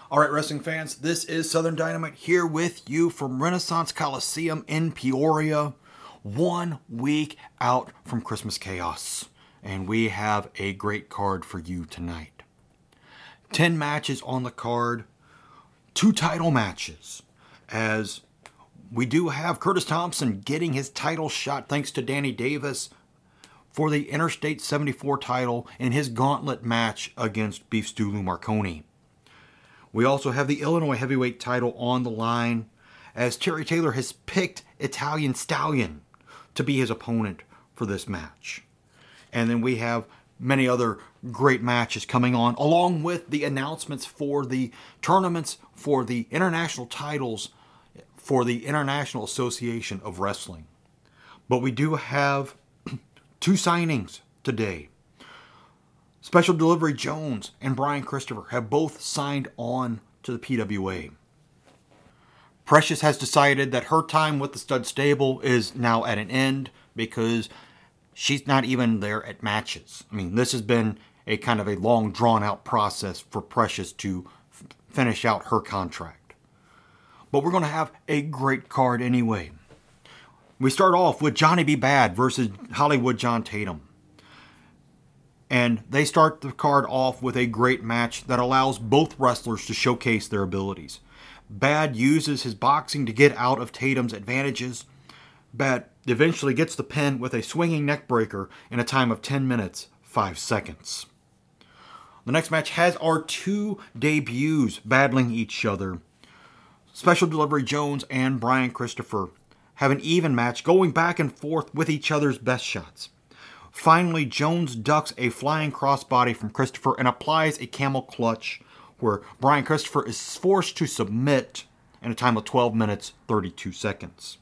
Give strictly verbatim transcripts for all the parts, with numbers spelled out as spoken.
Alright, wrestling fans, this is Southern Dynamite here with you from Renaissance Coliseum in Peoria, one week out from Christmas Chaos. And we have a great card for you tonight. Ten matches on the card, two title matches, as we do have Curtis Thompson getting his title shot thanks to Danny Davis for the Interstate seventy-four title in his gauntlet match against Beef Stew Lou Marconi. We also have the Illinois heavyweight title on the line as Terry Taylor has picked Italian Stallion to be his opponent for this match. And then we have many other great matches coming on, along with the announcements for the tournaments for the international titles for the International Association of Wrestling. But we do have two signings today. Special Delivery Jones and Brian Christopher have both signed on to the P W A. Precious has decided that her time with the Stud Stable is now at an end because she's not even there at matches. I mean, this has been a kind of a long, drawn-out process for Precious to f- finish out her contract. But we're going to have a great card anyway. We start off with Johnny B. Bad versus Hollywood John Tatum. And they start the card off with a great match that allows both wrestlers to showcase their abilities. Bad uses his boxing to get out of Tatum's advantages. Bad eventually gets the pin with a swinging neck breaker in a time of ten minutes, five seconds. The next match has our two debuts battling each other. Special Delivery Jones and Brian Christopher have an even match going back and forth with each other's best shots. Finally, Jones ducks a flying crossbody from Christopher and applies a camel clutch where Brian Christopher is forced to submit in a time of twelve minutes, thirty-two seconds.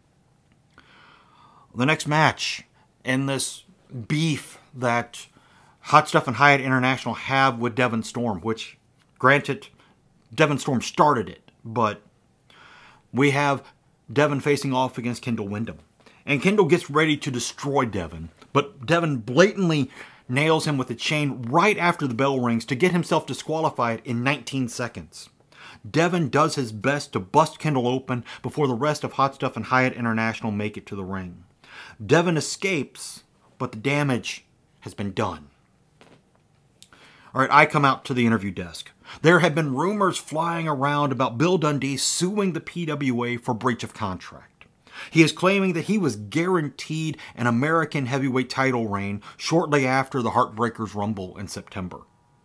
The next match in this beef that Hot Stuff and Hyatt International have with Devon Storm, which, granted, Devon Storm started it, but we have Devon facing off against Kendall Windham. And Kendall gets ready to destroy Devon, but Devon blatantly nails him with a chain right after the bell rings to get himself disqualified in nineteen seconds. Devon does his best to bust Kendall open before the rest of Hot Stuff and Hyatt International make it to the ring. Devon escapes, but the damage has been done. Alright, I come out to the interview desk. There have been rumors flying around about Bill Dundee suing the P W A for breach of contract. He is claiming that he was guaranteed an American heavyweight title reign shortly after the Heartbreakers Rumble in September.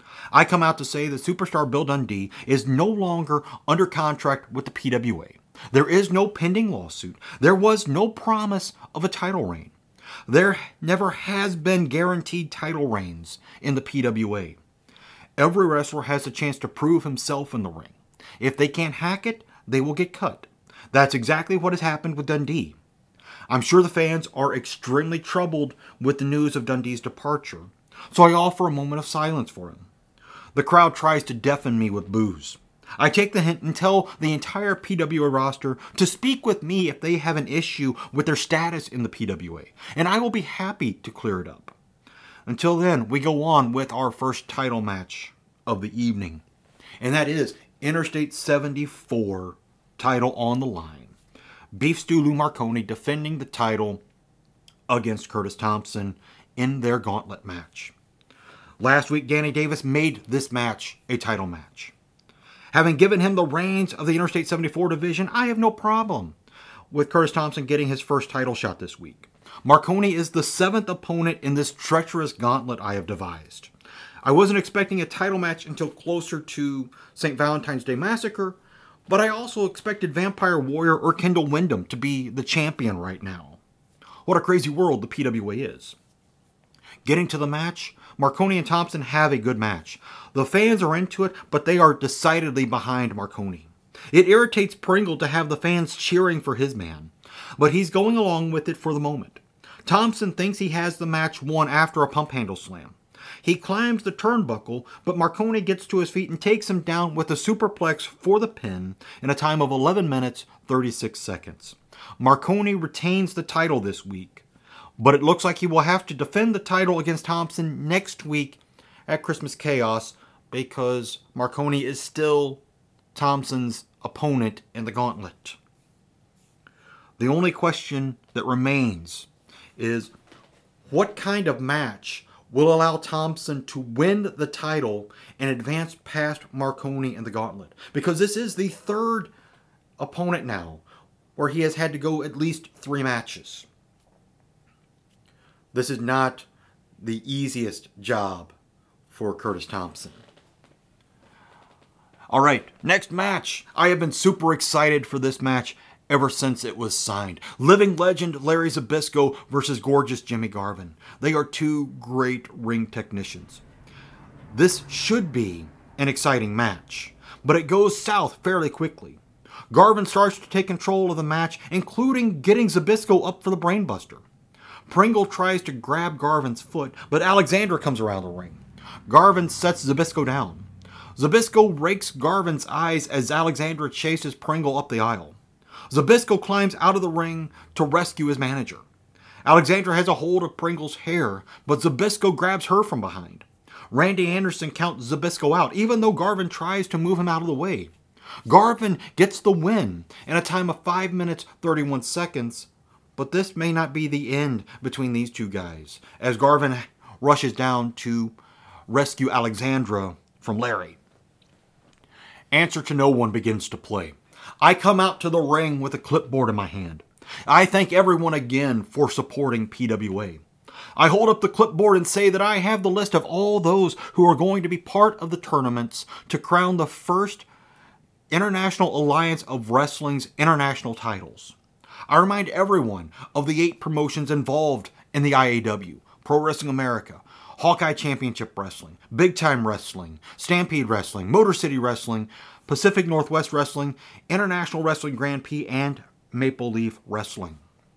I come out to say that superstar Bill Dundee is no longer under contract with the P W A. There is no pending lawsuit. There was no promise of a title reign. There never has been guaranteed title reigns in the P W A. Every wrestler has a chance to prove himself in the ring. If they can't hack it, they will get cut. That's exactly what has happened with Dundee. I'm sure the fans are extremely troubled with the news of Dundee's departure, so I offer a moment of silence for him. The crowd tries to deafen me with boos. I take the hint and tell the entire P W A roster to speak with me if they have an issue with their status in the P W A, and I will be happy to clear it up. Until then, we go on with our first title match of the evening, and that is Interstate seventy-four title on the line. Beef Stew Lou Marconi defending the title against Curtis Thompson in their gauntlet match. Last week, Danny Davis made this match a title match. Having given him the reins of the Interstate seventy-four division, I have no problem with Curtis Thompson getting his first title shot this week. Marconi is the seventh opponent in this treacherous gauntlet I have devised. I wasn't expecting a title match until closer to Saint Valentine's Day Massacre, but I also expected Vampire Warrior or Kendall Windham to be the champion right now. What a crazy world the P W A is. Getting to the match, Marconi and Thompson have a good match. The fans are into it, but they are decidedly behind Marconi. It irritates Pringle to have the fans cheering for his man, but he's going along with it for the moment. Thompson thinks he has the match won after a pump handle slam. He climbs the turnbuckle, but Marconi gets to his feet and takes him down with a superplex for the pin in a time of eleven minutes, thirty-six seconds. Marconi retains the title this week, but it looks like he will have to defend the title against Thompson next week at Christmas Chaos because Marconi is still Thompson's opponent in the gauntlet. The only question that remains is what kind of match will allow Thompson to win the title and advance past Marconi in the gauntlet? Because this is the third opponent now where he has had to go at least three matches. This is not the easiest job for Curtis Thompson. All right, next match. I have been super excited for this match ever since it was signed. Living legend Larry Zbyszko versus gorgeous Jimmy Garvin. They are two great ring technicians. This should be an exciting match, but it goes south fairly quickly. Garvin starts to take control of the match, including getting Zbyszko up for the brainbuster. Pringle tries to grab Garvin's foot, but Alexander comes around the ring. Garvin sets Zbyszko down. Zbyszko rakes Garvin's eyes as Alexander chases Pringle up the aisle. Zbyszko climbs out of the ring to rescue his manager. Alexander has a hold of Pringle's hair, but Zbyszko grabs her from behind. Randy Anderson counts Zbyszko out, even though Garvin tries to move him out of the way. Garvin gets the win in a time of five minutes thirty-one seconds, but this may not be the end between these two guys, as Garvin rushes down to rescue Alexandra from Larry. Answer to No One begins to play. I come out to the ring with a clipboard in my hand. I thank everyone again for supporting P W A. I hold up the clipboard and say that I have the list of all those who are going to be part of the tournaments to crown the first International Alliance of Wrestling's international titles. I remind everyone of the eight promotions involved in the I A W: Pro Wrestling America, Hawkeye Championship Wrestling, Big Time Wrestling, Stampede Wrestling, Motor City Wrestling, Pacific Northwest Wrestling, International Wrestling Grand Prix, and Maple Leaf Wrestling.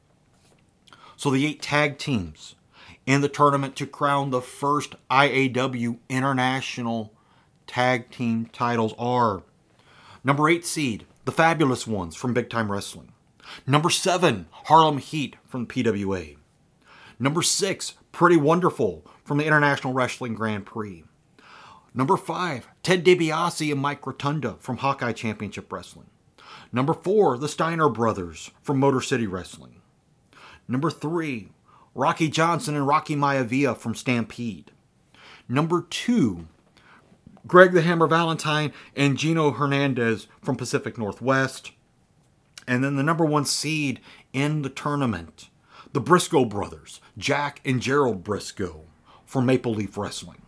So the eight tag teams in the tournament to crown the first I A W International Tag Team titles are number eight seed, the Fabulous Ones from Big Time Wrestling. Number seven, Harlem Heat from P W A. Number six, Pretty Wonderful from the International Wrestling Grand Prix. Number five, Ted DiBiase and Mike Rotunda from Hawkeye Championship Wrestling. Number four, the Steiner Brothers from Motor City Wrestling. Number three, Rocky Johnson and Rocky Maivia from Stampede. Number two, Greg the Hammer Valentine and Gino Hernandez from Pacific Northwest. And then the number one seed in the tournament, the Briscoe brothers, Jack and Gerald Briscoe from Maple Leaf Wrestling.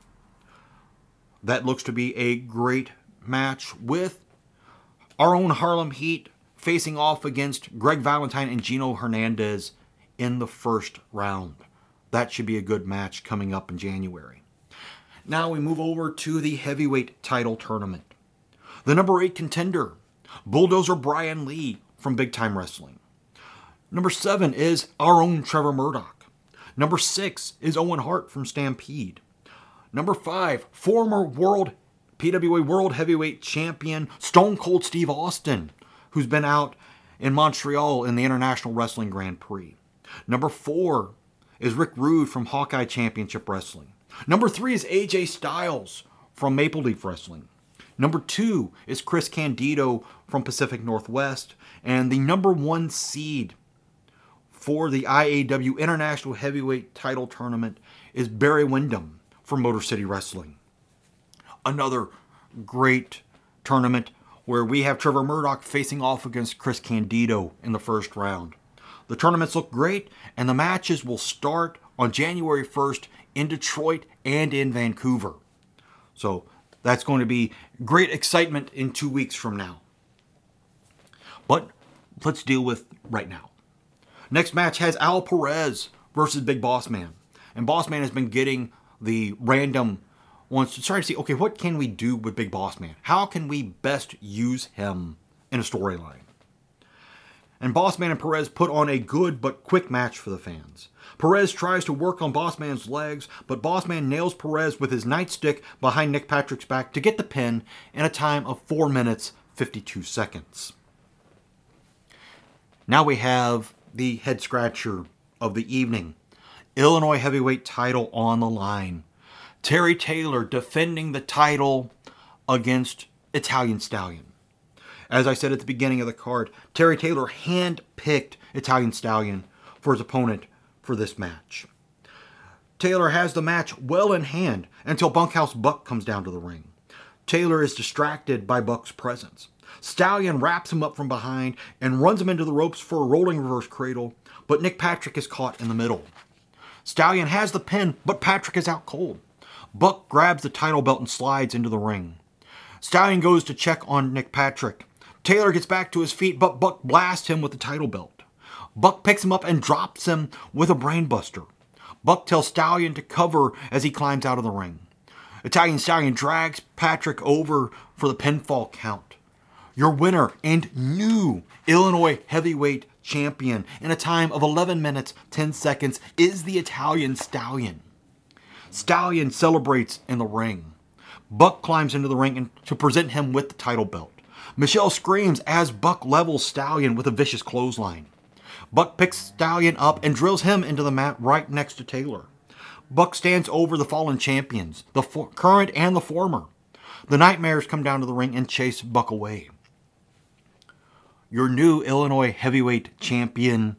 That looks to be a great match with our own Harlem Heat facing off against Greg Valentine and Gino Hernandez in the first round. That should be a good match coming up in January. Now we move over to the heavyweight title tournament. The number eight contender, Bulldozer Brian Lee from Big Time Wrestling. Number seven is our own Trevor Murdoch. Number six is Owen Hart from Stampede. Number five, former World P W A World Heavyweight Champion Stone Cold Steve Austin, who's been out in Montreal in the International Wrestling Grand Prix. Number four is Rick Rude from Hawkeye Championship Wrestling. Number three is A J Styles from Maple Leaf Wrestling. Number two is Chris Candido from Pacific Northwest. And the number one seed for the I A W International Heavyweight Title Tournament is Barry Windham from Motor City Wrestling. Another great tournament where we have Trevor Murdoch facing off against Chris Candido in the first round. The tournaments look great, and the matches will start on January first in Detroit and in Vancouver. So that's going to be great excitement in two weeks from now. But let's deal with right now. Next match has Al Perez versus Big Boss Man. And Boss Man has been getting the random ones to try to see, okay, what can we do with Big Boss Man? How can we best use him in a storyline? And Boss Man and Perez put on a good but quick match for the fans. Perez tries to work on Boss Man's legs, but Boss Man nails Perez with his nightstick behind Nick Patrick's back to get the pin in a time of four minutes, fifty-two seconds. Now we have the head scratcher of the evening. Illinois heavyweight title on the line. Terry Taylor defending the title against Italian Stallion. As I said at the beginning of the card, Terry Taylor hand-picked Italian Stallion for his opponent for this match. Taylor has the match well in hand until Bunkhouse Buck comes down to the ring. Taylor is distracted by Buck's presence. Stallion wraps him up from behind and runs him into the ropes for a rolling reverse cradle, but Nick Patrick is caught in the middle. Stallion has the pin, but Patrick is out cold. Buck grabs the title belt and slides into the ring. Stallion goes to check on Nick Patrick. Taylor gets back to his feet, but Buck blasts him with the title belt. Buck picks him up and drops him with a brainbuster. Buck tells Stallion to cover as he climbs out of the ring. Italian Stallion drags Patrick over for the pinfall count. Your winner and new Illinois heavyweight champion in a time of eleven minutes, ten seconds is the Italian Stallion. Stallion celebrates in the ring. Buck climbs into the ring to present him with the title belt. Michelle screams as Buck levels Stallion with a vicious clothesline. Buck picks Stallion up and drills him into the mat right next to Taylor. Buck stands over the fallen champions, the for- current and the former. The Nightmares come down to the ring and chase Buck away. Your new Illinois heavyweight champion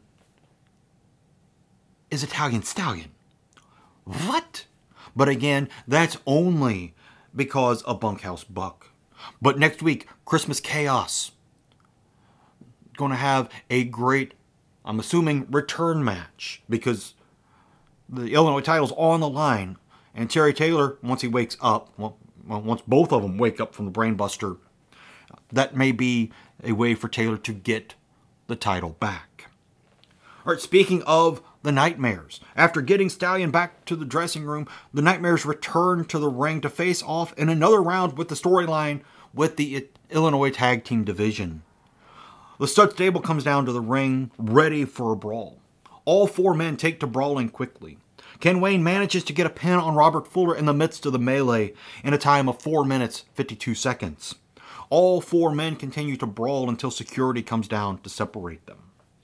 is Italian Stallion. What? But again, that's only because of Bunkhouse Buck. But next week, Christmas Chaos. Going to have a great, I'm assuming, return match because the Illinois title's on the line. And Terry Taylor, once he wakes up, well, once both of them wake up from the brainbuster, that may be a way for Taylor to get the title back. All right, speaking of the Nightmares, after getting Stallion back to the dressing room, the Nightmares return to the ring to face off in another round with the storyline with the Illinois Tag Team Division. The Stud Stable comes down to the ring, ready for a brawl. All four men take to brawling quickly. Ken Wayne manages to get a pin on Robert Fuller in the midst of the melee in a time of four minutes, fifty-two seconds. All four men continue to brawl until security comes down to separate them.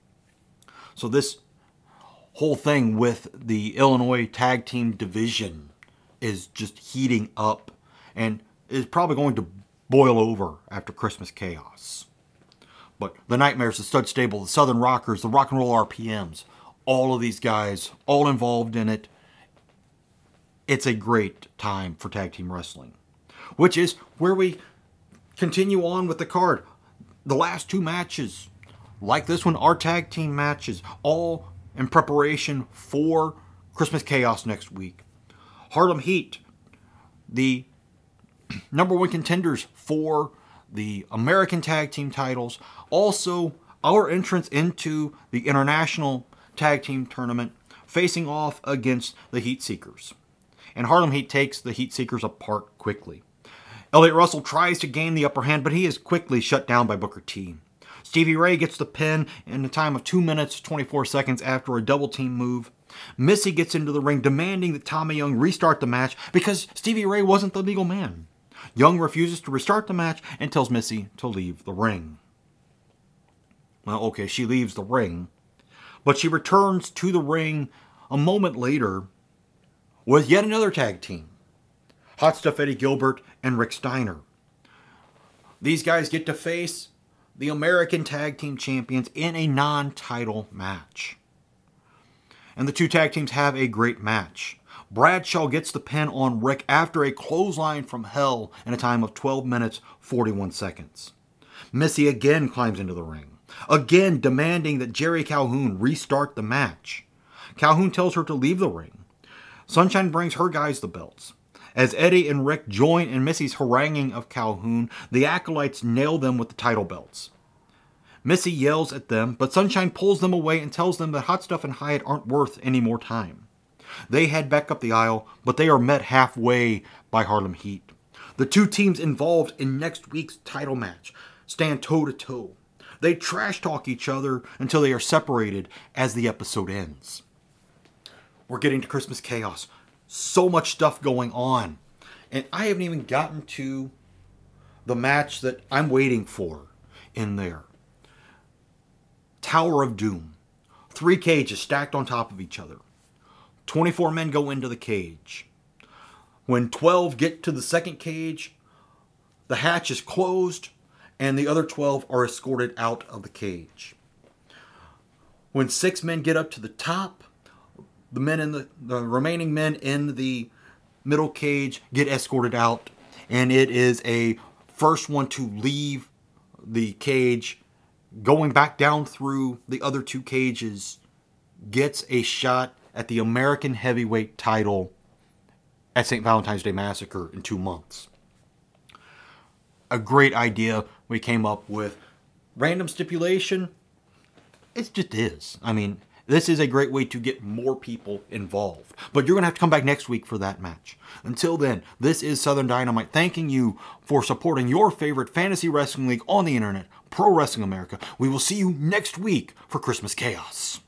So this whole thing with the Illinois Tag Team Division is just heating up and is probably going to boil over after Christmas Chaos. But the Nightmares, the Stud Stable, the Southern Rockers, the Rock and Roll R P Ms, all of these guys, all involved in it. It's a great time for tag team wrestling, which is where we continue on with the card. The last two matches, like this one, are tag team matches, all in preparation for Christmas Chaos next week. Harlem Heat, the number one contenders for the American Tag Team titles. Also, our entrance into the International Tag Team Tournament, facing off against the Heat Seekers. And Harlem Heat takes the Heat Seekers apart quickly. Elliott Russell tries to gain the upper hand, but he is quickly shut down by Booker T. Stevie Ray gets the pin in a time of two minutes, twenty-four seconds after a double team move. Missy gets into the ring demanding that Tommy Young restart the match because Stevie Ray wasn't the legal man. Young refuses to restart the match and tells Missy to leave the ring. Well, okay, she leaves the ring, but she returns to the ring a moment later with yet another tag team. Hot Stuff Eddie Gilbert and Rick Steiner. These guys get to face the American Tag Team Champions in a non-title match. And the two tag teams have a great match. Bradshaw gets the pin on Rick after a clothesline from hell in a time of twelve minutes, forty-one seconds. Missy again climbs into the ring, again demanding that Jerry Calhoun restart the match. Calhoun tells her to leave the ring. Sunshine brings her guys the belts. As Eddie and Rick join in Missy's haranguing of Calhoun, the Acolytes nail them with the title belts. Missy yells at them, but Sunshine pulls them away and tells them that Hot Stuff and Hyatt aren't worth any more time. They head back up the aisle, but they are met halfway by Harlem Heat. The two teams involved in next week's title match stand toe-to-toe. They trash talk each other until they are separated as the episode ends. We're getting to Christmas Chaos. So much stuff going on. And I haven't even gotten to the match that I'm waiting for in there. Tower of Doom. Three cages stacked on top of each other. twenty-four men go into the cage. When twelve get to the second cage, the hatch is closed and the other twelve are escorted out of the cage. When six men get up to the top, the men in the, the remaining men in the middle cage get escorted out, and it is a first one to leave the cage, going back down through the other two cages, gets a shot at the American heavyweight title at Saint Valentine's Day Massacre in two months. A great idea we came up with. Random stipulation, it just is. I mean, this is a great way to get more people involved. But you're going to have to come back next week for that match. Until then, this is Southern Dynamite thanking you for supporting your favorite fantasy wrestling league on the internet, Pro Wrestling America. We will see you next week for Christmas Chaos.